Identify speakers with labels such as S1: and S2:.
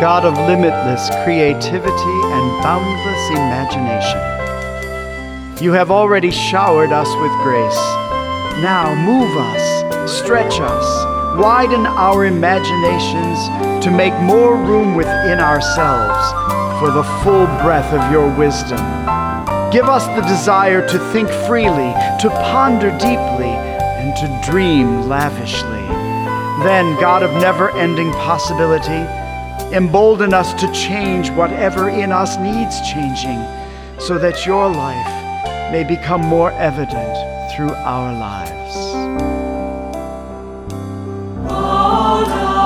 S1: God of limitless creativity and boundless imagination. You have already showered us with grace. Now move us, stretch us, widen our imaginations to make more room within ourselves for the full breath of your wisdom. Give us the desire to think freely, to ponder deeply, and to dream lavishly. Then, God of never-ending possibility, embolden us to change whatever in us needs changing, so that your life may become more evident through our lives.